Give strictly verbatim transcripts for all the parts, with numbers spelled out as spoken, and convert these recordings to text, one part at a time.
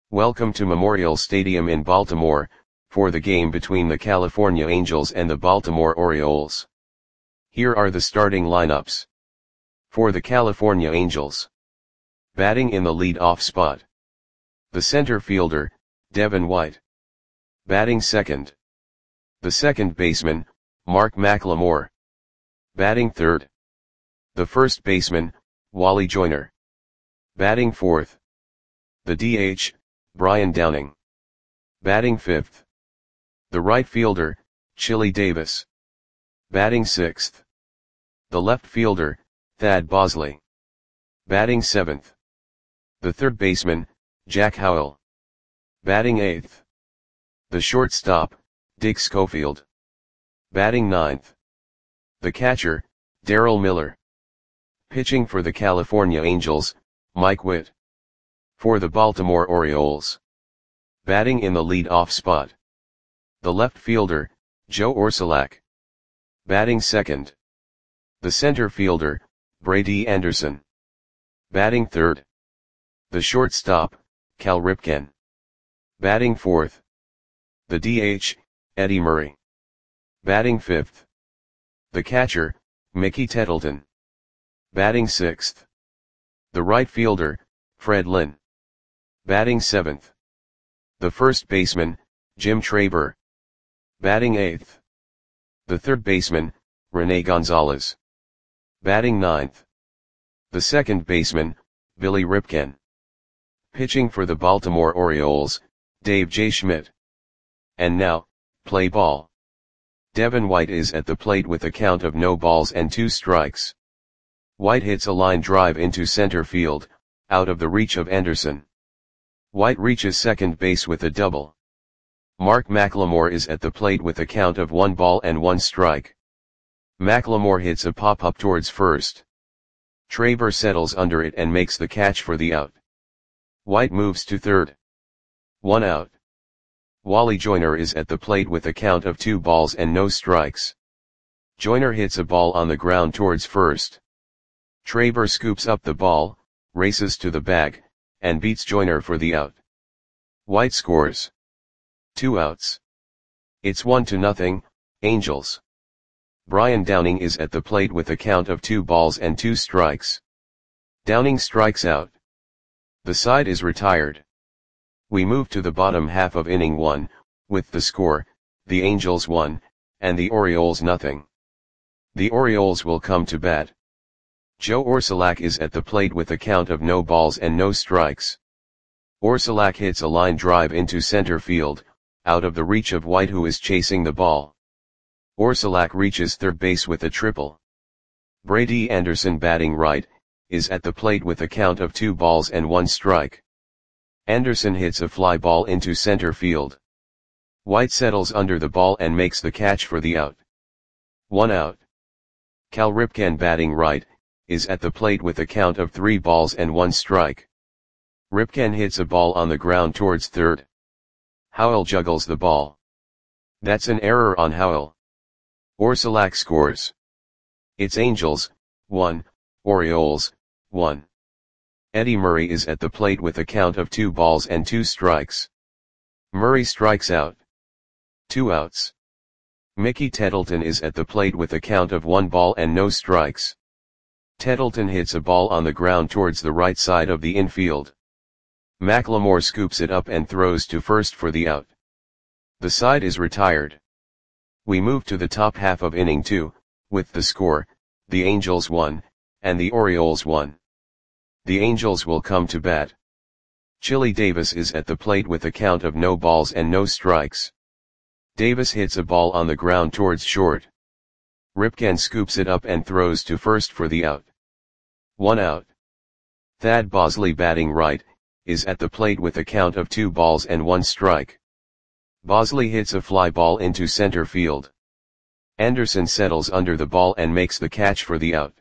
Welcome to Memorial Stadium in Baltimore, for the game between the California Angels and the Baltimore Orioles. Here are the starting lineups. For the California Angels. Batting in the lead-off spot. The center fielder, Devin White. Batting second. The second baseman, Mark McLemore. Batting third. The first baseman, Wally Joyner. Batting fourth. The D H, Brian Downing. Batting fifth. The right fielder, Chili Davis. Batting sixth. The left fielder, Thad Bosley. Batting seventh. The third baseman, Jack Howell. Batting eighth. The shortstop, Dick Schofield. Batting ninth. The catcher, Darryl Miller. Pitching for the California Angels, Mike Witt. For the Baltimore Orioles. Batting in the lead-off spot. The left fielder, Joe Orsulak. Batting second. The center fielder, Brady Anderson. Batting third. The shortstop, Cal Ripken. Batting fourth. The D H, Eddie Murray. Batting fifth. The catcher, Mickey Tettleton. Batting sixth. The right fielder, Fred Lynn. Batting seventh. The first baseman, Jim Traber. Batting eighth. The third baseman, Rene Gonzalez. Batting ninth. The second baseman, Billy Ripken. Pitching for the Baltimore Orioles, Dave J. Schmidt. And now, play ball. Devin White is at the plate with a count of no balls and two strikes. White hits a line drive into center field, out of the reach of Anderson. White reaches second base with a double. Mark McLemore is at the plate with a count of one ball and one strike. McLemore hits a pop-up towards first. Traber settles under it and makes the catch for the out. White moves to third. One out. Wally Joyner is at the plate with a count of two balls and no strikes. Joyner hits a ball on the ground towards first. Traber scoops up the ball, races to the bag, and beats Joyner for the out. White scores. Two outs. It's one to nothing, Angels. Brian Downing is at the plate with a count of two balls and two strikes. Downing strikes out. The side is retired. We move to the bottom half of inning one, with the score, the Angels one, and the Orioles nothing. The Orioles will come to bat. Joe Orsulak is at the plate with a count of no balls and no strikes. Orsulak hits a line drive into center field, out of the reach of White who is chasing the ball. Orsulak reaches third base with a triple. Brady Anderson, batting right, is at the plate with a count of two balls and one strike. Anderson hits a fly ball into center field. White settles under the ball and makes the catch for the out. One out. Cal Ripken, batting right, is at the plate with a count of three balls and one strike. Ripken hits a ball on the ground towards third. Howell juggles the ball. That's an error on Howell. Orsulak scores. It's Angels, one, Orioles, one. Eddie Murray is at the plate with a count of two balls and two strikes. Murray strikes out. Two outs. Mickey Tettleton is at the plate with a count of one ball and no strikes. Tettleton hits a ball on the ground towards the right side of the infield. McLemore scoops it up and throws to first for the out. The side is retired. We move to the top half of inning two, with the score, the Angels one, and the Orioles one. The Angels will come to bat. Chili Davis is at the plate with a count of no balls and no strikes. Davis hits a ball on the ground towards short. Ripken scoops it up and throws to first for the out. One out. Thad Bosley, batting right, is at the plate with a count of two balls and one strike. Bosley hits a fly ball into center field. Anderson settles under the ball and makes the catch for the out.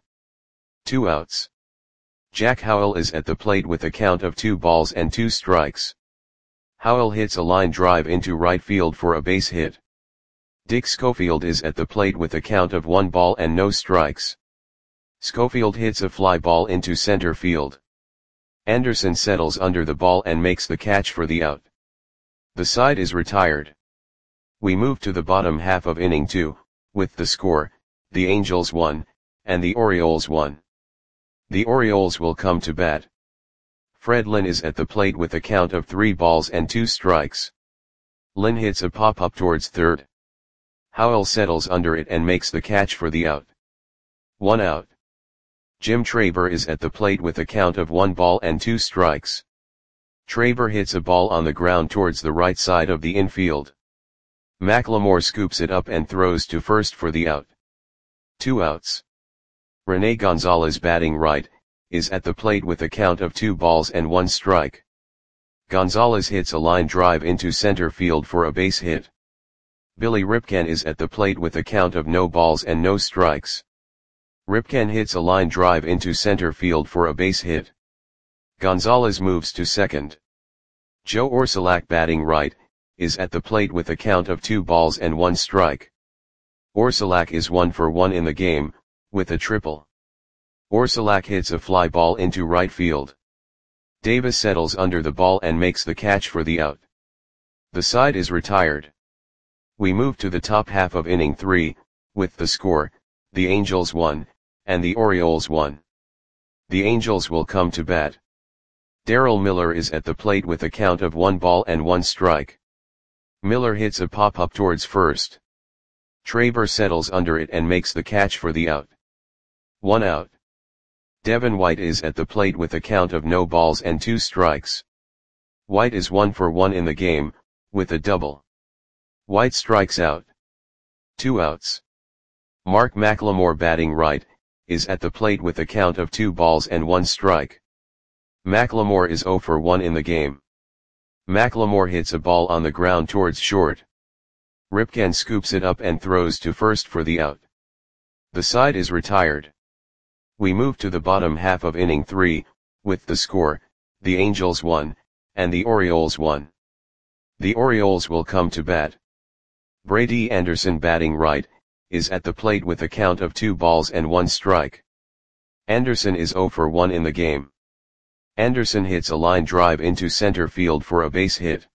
Two outs. Jack Howell is at the plate with a count of two balls and two strikes. Howell hits a line drive into right field for a base hit. Dick Schofield is at the plate with a count of one ball and no strikes. Schofield hits a fly ball into center field. Anderson settles under the ball and makes the catch for the out. The side is retired. We move to the bottom half of inning two, with the score, the Angels one, and the Orioles one. The Orioles will come to bat. Fred Lynn is at the plate with a count of three balls and two strikes. Lynn hits a pop-up towards third. Howell settles under it and makes the catch for the out. One out. Jim Traber is at the plate with a count of one ball and two strikes. Traber hits a ball on the ground towards the right side of the infield. McLemore scoops it up and throws to first for the out. Two outs. Rene Gonzalez, batting right, is at the plate with a count of two balls and one strike. Gonzalez hits a line drive into center field for a base hit. Billy Ripken is at the plate with a count of no balls and no strikes. Ripken hits a line drive into center field for a base hit. Gonzalez moves to second. Joe Orsulak, batting right, is at the plate with a count of two balls and one strike. Orsulak is one for one in the game, with a triple. Orsulak hits a fly ball into right field. Davis settles under the ball and makes the catch for the out. The side is retired. We move to the top half of inning three, with the score, the Angels one, and the Orioles one. The Angels will come to bat. Darrell Miller is at the plate with a count of one ball and one strike. Miller hits a pop-up towards first. Traber settles under it and makes the catch for the out. One out. Devin White is at the plate with a count of no balls and two strikes. White is one for one in the game, with a double. White strikes out. Two outs. Mark McLemore, batting right, is at the plate with a count of two balls and one strike. McLemore is zero for one in the game. McLemore hits a ball on the ground towards short. Ripken scoops it up and throws to first for the out. The side is retired. We move to the bottom half of inning three, with the score, the Angels one, and the Orioles one. The Orioles will come to bat. Brady Anderson, batting right, is at the plate with a count of two balls and one strike. Anderson is zero for one in the game. Anderson hits a line drive into center field for a base hit.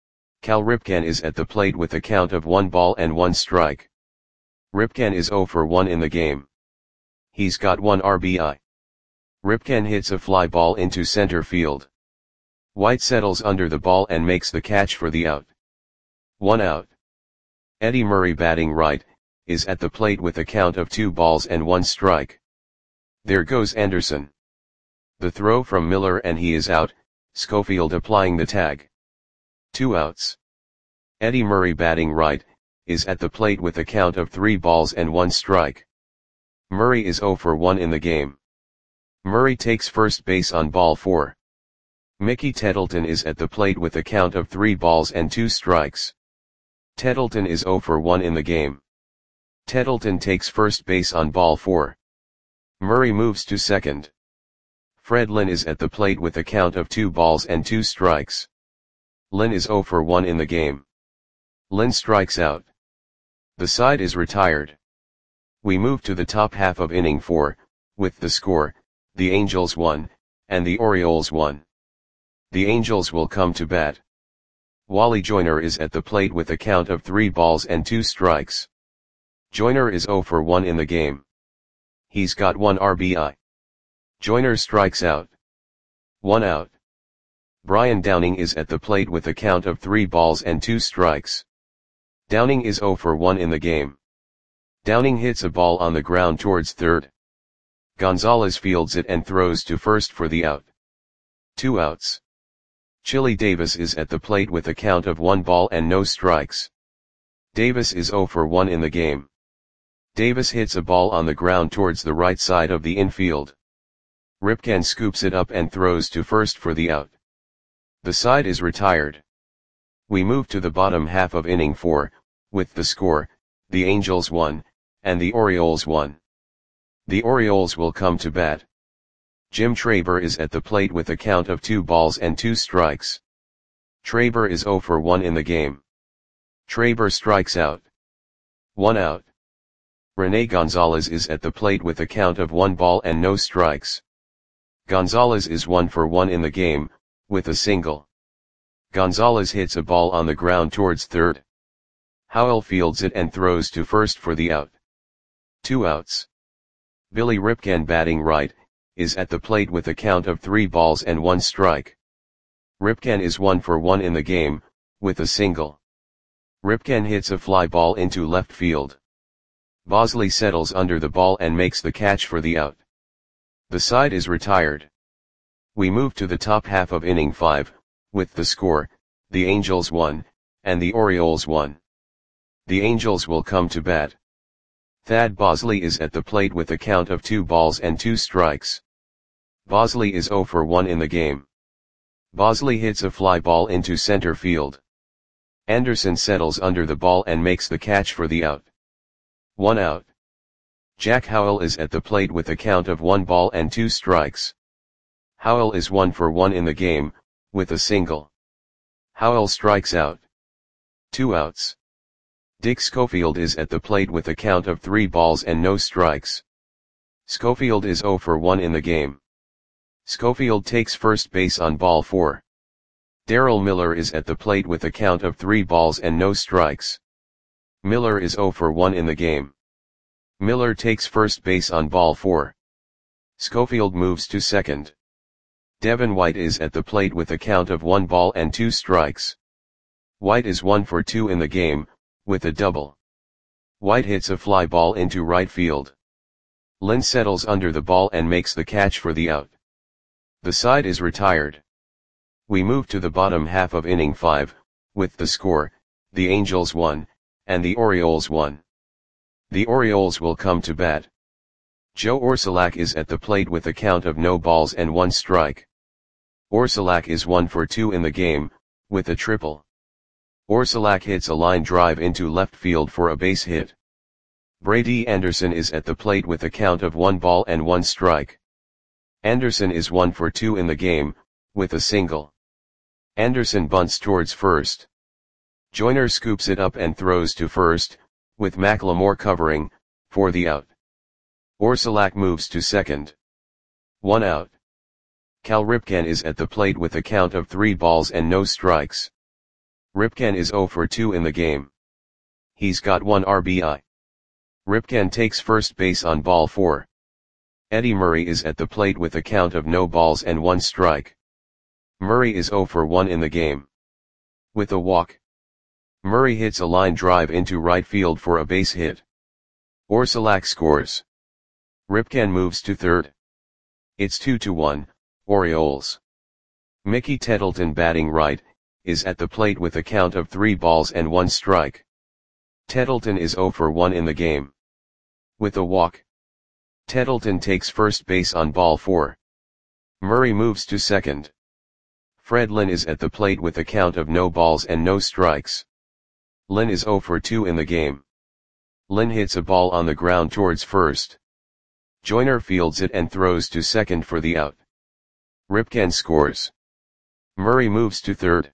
Cal Ripken is at the plate with a count of one ball and one strike. Ripken is zero for one in the game. He's got one R B I. Ripken hits a fly ball into center field. White settles under the ball and makes the catch for the out. One out. Eddie Murray, batting right, is at the plate with a count of two balls and one strike. There goes Anderson. The throw from Miller and he is out, Schofield applying the tag. Two outs. Eddie Murray, batting right, is at the plate with a count of three balls and one strike. Murray is zero for one in the game. Murray takes first base on ball four. Mickey Tettleton is at the plate with a count of three balls and two strikes. Tettleton is zero for one in the game. Tettleton takes first base on ball four. Murray moves to second. Fred Lynn is at the plate with a count of two balls and two strikes. Lynn is zero for one in the game. Lynn strikes out. The side is retired. We move to the top half of inning four, with the score, the Angels one, and the Orioles one. The Angels will come to bat. Wally Joyner is at the plate with a count of three balls and two strikes. Joyner is zero for one in the game. He's got one R B I. Joyner strikes out. One out. Brian Downing is at the plate with a count of three balls and two strikes. Downing is zero for one in the game. Downing hits a ball on the ground towards third. Gonzalez fields it and throws to first for the out. Two outs. Chili Davis is at the plate with a count of one ball and no strikes. Davis is zero for one in the game. Davis hits a ball on the ground towards the right side of the infield. Ripken scoops it up and throws to first for the out. The side is retired. We move to the bottom half of inning four, with the score, the Angels one, and the Orioles one. The Orioles will come to bat. Jim Traber is at the plate with a count of two balls and two strikes. Traber is zero for one in the game. Traber strikes out. One out. Rene Gonzalez is at the plate with a count of one ball and no strikes. Gonzalez is one for one in the game, with a single. Gonzalez hits a ball on the ground towards third. Howell fields it and throws to first for the out. Two outs. Billy Ripken, batting right, is at the plate with a count of three balls and one strike. Ripken is one for one in the game, with a single. Ripken hits a fly ball into left field. Bosley settles under the ball and makes the catch for the out. The side is retired. We move to the top half of inning five, with the score, the Angels one, and the Orioles one. The Angels will come to bat. Thad Bosley is at the plate with a count of two balls and two strikes. Bosley is oh for one in the game. Bosley hits a fly ball into center field. Anderson settles under the ball and makes the catch for the out. One out. Jack Howell is at the plate with a count of one ball and two strikes. Howell is one for one in the game, with a single. Howell strikes out. Two outs. Dick Schofield is at the plate with a count of three balls and no strikes. Schofield is oh for one in the game. Schofield takes first base on ball four. Darrell Miller is at the plate with a count of three balls and no strikes. Miller is oh for one in the game. Miller takes first base on ball four. Schofield moves to second. Devin White is at the plate with a count of one ball and two strikes. White is one for two in the game, with a double. White hits a fly ball into right field. Lynn settles under the ball and makes the catch for the out. The side is retired. We move to the bottom half of inning five, with the score, the Angels one, and the Orioles one. The Orioles will come to bat. Joe Orsulak is at the plate with a count of no balls and one strike. Orsulak is one for two in the game, with a triple. Orsulak hits a line drive into left field for a base hit. Brady Anderson is at the plate with a count of one ball and one strike. Anderson is one for two in the game, with a single. Anderson bunts towards first. Joyner scoops it up and throws to first, with McLemore covering, for the out. Orsulak moves to second. One out. Cal Ripken is at the plate with a count of three balls and no strikes. Ripken is oh for two in the game. He's got one R B I. Ripken takes first base on ball four. Eddie Murray is at the plate with a count of no balls and one strike. Murray is oh for one in the game. With a walk. Murray hits a line drive into right field for a base hit. Orsulak scores. Ripken moves to third. It's two to one, Orioles. Mickey Tettleton, batting right, is at the plate with a count of three balls and one strike. Tettleton is oh for one in the game. With a walk. Tettleton takes first base on ball four. Murray moves to second. Fred Lynn is at the plate with a count of no balls and no strikes. Lynn is oh for two in the game. Lynn hits a ball on the ground towards first. Joyner fields it and throws to second for the out. Ripken scores. Murray moves to third.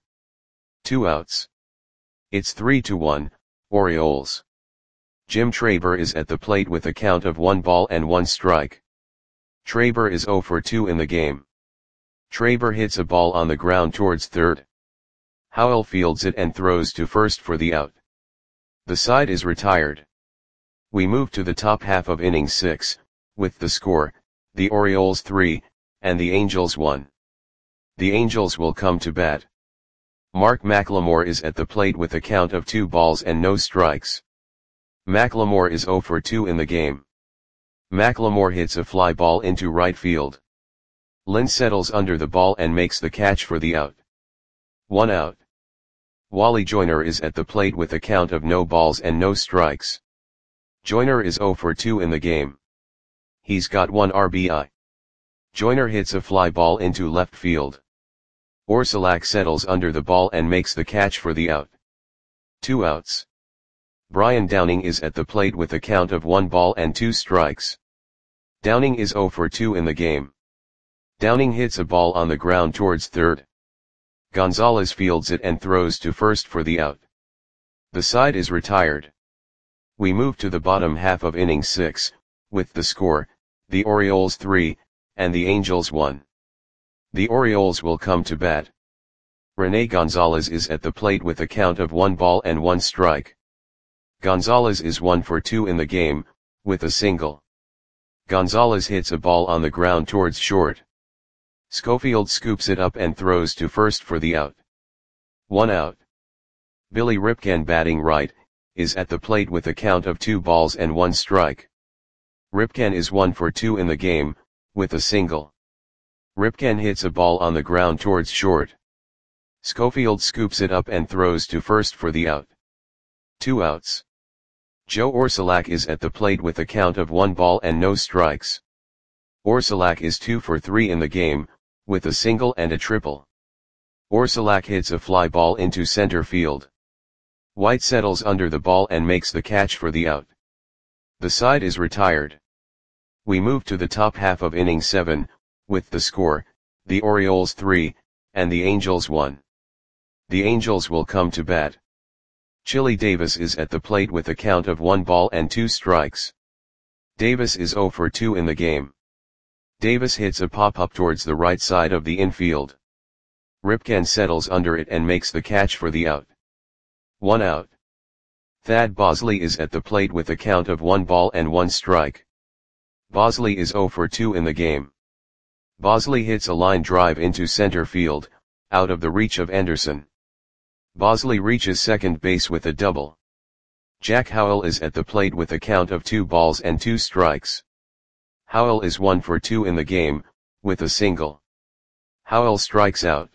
Two outs. It's three to one, Orioles. Jim Traber is at the plate with a count of one ball and one strike. Traber is oh for two in the game. Traber hits a ball on the ground towards third. Howell fields it and throws to first for the out. The side is retired. We move to the top half of inning six, with the score, the Orioles three, and the Angels one. The Angels will come to bat. Mark McLemore is at the plate with a count of two balls and no strikes. McLemore is oh for two in the game. McLemore hits a fly ball into right field. Lynn settles under the ball and makes the catch for the out. One out. Wally Joyner is at the plate with a count of no balls and no strikes. Joyner is oh for two in the game. He's got one R B I. Joyner hits a fly ball into left field. Orsulak settles under the ball and makes the catch for the out. Two outs. Brian Downing is at the plate with a count of one ball and two strikes. Downing is oh for two in the game. Downing hits a ball on the ground towards third. Gonzalez fields it and throws to first for the out. The side is retired. We move to the bottom half of inning six, with the score, the Orioles three, and the Angels one. The Orioles will come to bat. Rene Gonzalez is at the plate with a count of one ball and one strike. Gonzalez is one for two in the game, with a single. Gonzalez hits a ball on the ground towards short. Schofield scoops it up and throws to first for the out. One out. Billy Ripken, batting right, is at the plate with a count of two balls and one strike. Ripken is one for two in the game, with a single. Ripken hits a ball on the ground towards short. Schofield scoops it up and throws to first for the out. Two outs. Joe Orsulak is at the plate with a count of one ball and no strikes. Orsulak is two for three in the game, with a single and a triple. Orsulak hits a fly ball into center field. White settles under the ball and makes the catch for the out. The side is retired. We move to the top half of inning seven, with the score, the Orioles three, and the Angels one. The Angels will come to bat. Chili Davis is at the plate with a count of one ball and two strikes. Davis is zero for two in the game. Davis hits a pop-up towards the right side of the infield. Ripken settles under it and makes the catch for the out. One out. Thad Bosley is at the plate with a count of one ball and one strike. Bosley is zero for two in the game. Bosley hits a line drive into center field, out of the reach of Anderson. Bosley reaches second base with a double. Jack Howell is at the plate with a count of two balls and two strikes. Howell is one for two in the game, with a single. Howell strikes out.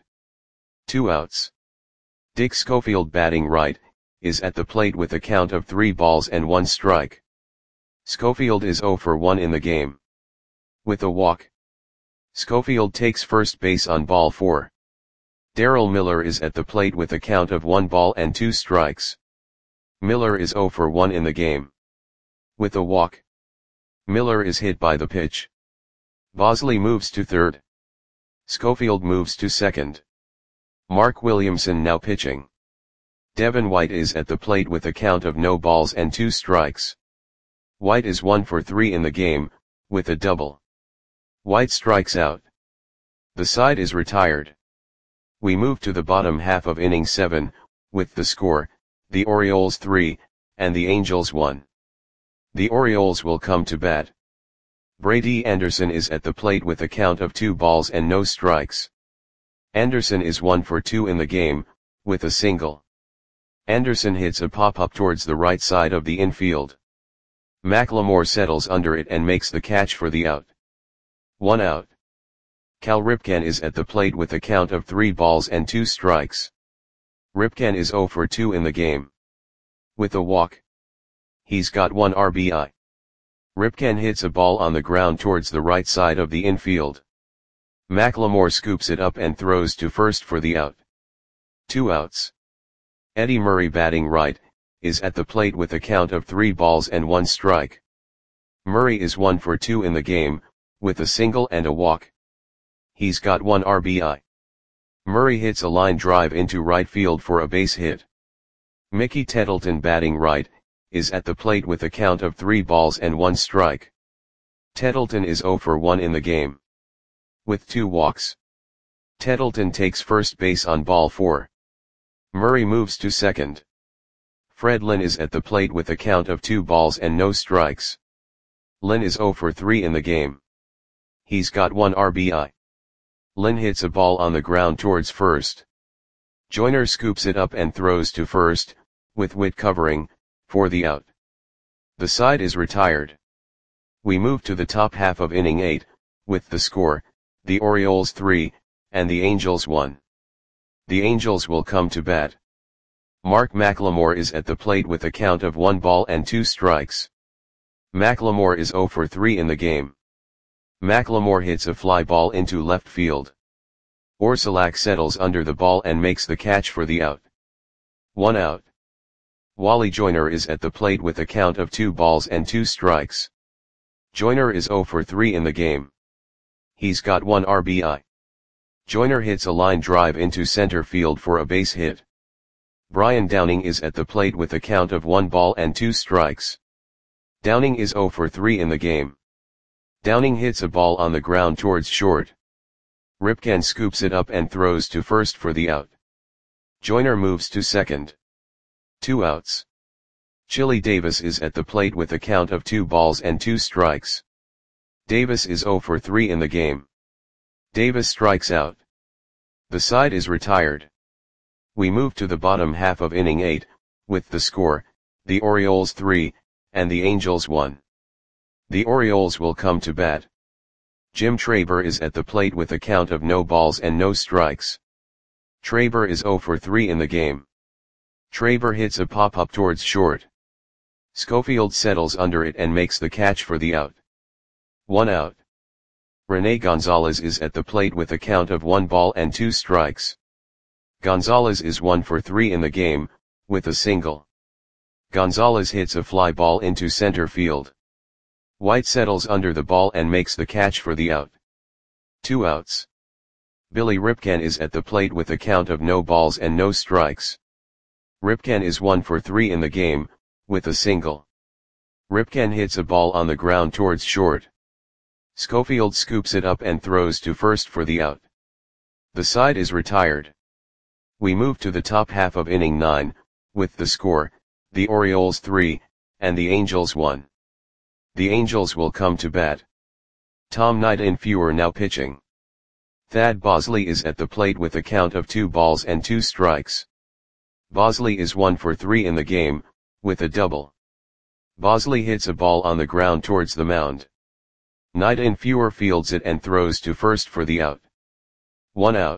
Two outs. Dick Schofield, batting right, is at the plate with a count of three balls and one strike. Schofield is zero for one in the game. With a walk. Schofield takes first base on ball four. Darrell Miller is at the plate with a count of one ball and two strikes. Miller is zero for one in the game. With a walk. Miller is hit by the pitch. Bosley moves to third. Schofield moves to second. Mark Williamson now pitching. Devin White is at the plate with a count of no balls and two strikes. White is one for three in the game, with a double. White strikes out. The side is retired. We move to the bottom half of inning seven, with the score, the Orioles three, and the Angels one. The Orioles will come to bat. Brady Anderson is at the plate with a count of two balls and no strikes. Anderson is one for two in the game, with a single. Anderson hits a pop-up towards the right side of the infield. McLemore settles under it and makes the catch for the out. One out. Cal Ripken is at the plate with a count of three balls and two strikes. Ripken is zero for two in the game. With a walk. He's got one R B I. Ripken hits a ball on the ground towards the right side of the infield. McLemore scoops it up and throws to first for the out. Two outs. Eddie Murray, batting right, is at the plate with a count of three balls and one strike. Murray is one for two in the game, with a single and a walk. He's got one R B I. Murray hits a line drive into right field for a base hit. Mickey Tettleton, batting right, is at the plate with a count of three balls and one strike. Tettleton is zero for one in the game. With two walks. Tettleton takes first base on ball four. Murray moves to second. Fred Lynn is at the plate with a count of two balls and no strikes. Lynn is zero for three in the game. He's got one R B I. Lynn hits a ball on the ground towards first. Joyner scoops it up and throws to first, with Witt covering, for the out. The side is retired. We move to the top half of inning eight, with the score, the Orioles three, and the Angels one. The Angels will come to bat. Mark McLemore is at the plate with a count of one ball and two strikes. McLemore is zero for three in the game. McLemore hits a fly ball into left field. Orsulak settles under the ball and makes the catch for the out. One out. Wally Joyner is at the plate with a count of two balls and two strikes. Joyner is zero for three in the game. He's got one R B I. Joyner hits a line drive into center field for a base hit. Brian Downing is at the plate with a count of one ball and two strikes. Downing is zero for three in the game. Downing hits a ball on the ground towards short. Ripken scoops it up and throws to first for the out. Joyner moves to second. Two outs. Chili Davis is at the plate with a count of two balls and two strikes. Davis is oh for three in the game. Davis strikes out. The side is retired. We move to the bottom half of inning eight, with the score, the Orioles three, and the Angels one. The Orioles will come to bat. Jim Traber is at the plate with a count of no balls and no strikes. Traber is oh for three in the game. Traber hits a pop-up towards short. Schofield settles under it and makes the catch for the out. One out. Rene Gonzalez is at the plate with a count of one ball and two strikes. Gonzalez is one for three in the game, with a single. Gonzalez hits a fly ball into center field. White settles under the ball and makes the catch for the out. Two outs. Billy Ripken is at the plate with a count of no balls and no strikes. Ripken is one for three in the game, with a single. Ripken hits a ball on the ground towards short. Schofield scoops it up and throws to first for the out. The side is retired. We move to the top half of inning nine, with the score, the Orioles three, and the Angels one. The Angels will come to bat. Tom Knight-Infewer now pitching. Thad Bosley is at the plate with a count of two balls and two strikes. Bosley is one for three in the game, with a double. Bosley hits a ball on the ground towards the mound. Knight-Infewer fields it and throws to first for the out. One out.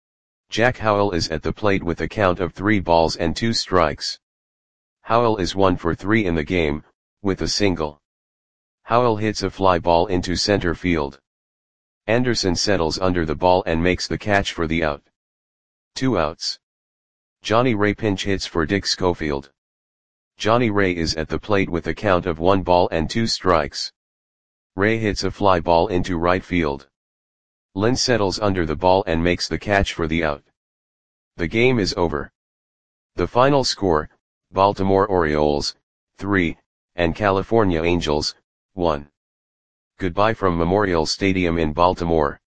Jack Howell is at the plate with a count of three balls and two strikes. Howell is one for three in the game, with a single. Howell hits a fly ball into center field. Anderson settles under the ball and makes the catch for the out. Two outs. Johnny Ray pinch hits for Dick Schofield. Johnny Ray is at the plate with a count of one ball and two strikes. Ray hits a fly ball into right field. Lynn settles under the ball and makes the catch for the out. The game is over. The final score, Baltimore Orioles, three, and California Angels, one. Goodbye from Memorial Stadium in Baltimore.